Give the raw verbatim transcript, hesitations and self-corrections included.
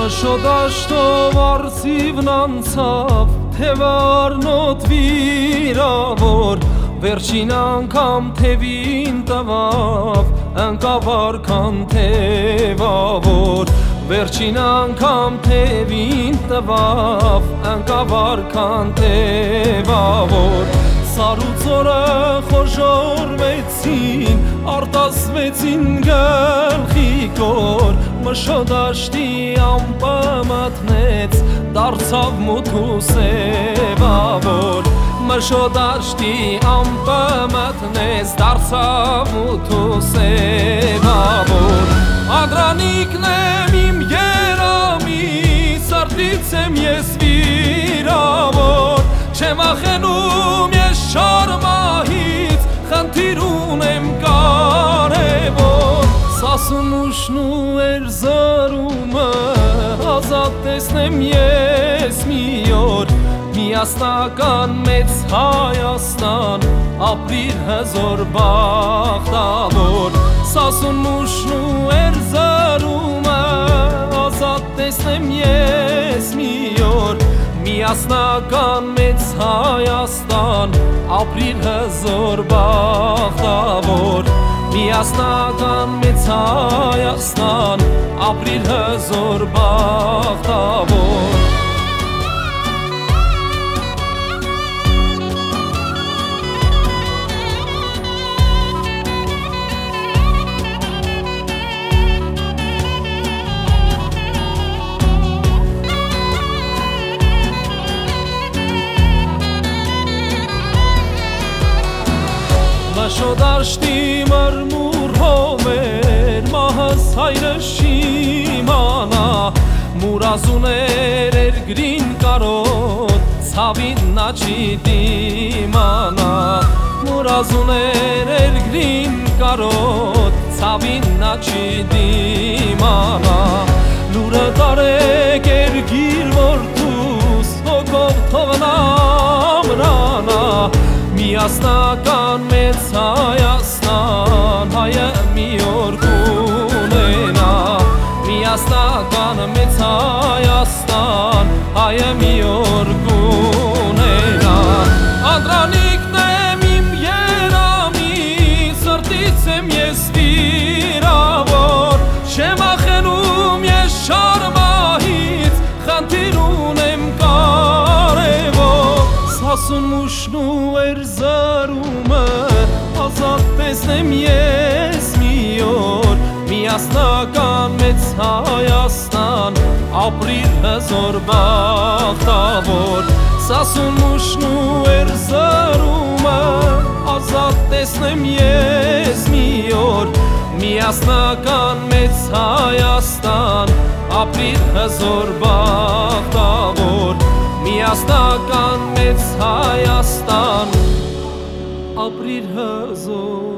Մշոդաշտով արծիվն անցավ, թևարնոտ վիրավոր, վերջին անգամ թևին տվավ, ընկավ արքան թևավոր, վերջին անգամ թևին տվավ, ընկավ արքան թևավոր, սարուծորը խոժորվեցին, արտասվեցին գլխիկոր, մշոդաշտի ամպը մտնեց, դարձավ մութու սևավոր, մշոդաշտի ամպը մտնեց, դարձավ մութու սևավոր, ադրանիկն եմ իմ երամի, սրտից եմ ես վիրավոր, չեմ ախենում ես շարմահից, խնդիր ունեմ կարևոր, սասուն ուշնու էր զարումը, ազատ տեսնեմ ես մի օր, միասնական մեծ Հայաստան, ապրիր հզոր բախտավոր, սասուն ուշնու էր զարումը, ազատ տեսնեմ ես մի օր, միասնական մեծ Հայաստան, ապրիր հզոր բախտավոր, միասնական մեծ Հայաստան, ապրիր հզոր բախտավոր։ Մշոդաշտի մրմուրով էր, մահս հայրը շիմանա, մուրազուներ էր գրին կարոտ, ցավին նա չի դիմանա, մուրազուներ էր գրին կարոտ, ցավին նա չի դիմանա, լուրը տարեք էր գիր որդուս, հոգով թողնա մրանա, միասնական մեծ Հայաստան, հայը մի օր կունենա, միասնական մեծ Հայաստան, հայը մի օր կունենա, անդրանիկն եմ իմ երամի, սրտից եմ ես վիրավոր, չեմ ախենում ես շարմահից, խնդիր ունեմ կարևոր, սասուն ուշնու էր զարումը, ազատ տեսնեմ ես մի օր, միասնական մեծ Հայաստան, ապրիր հզոր բախտավոր, սասուն ուշնու էր զարումը, ազատ տեսնեմ ես մի օր, միասնական մեծ Հայաստան, ապրիր հզոր բախտավոր, միասնական մեծ Հայաստան, ապրիր հզոր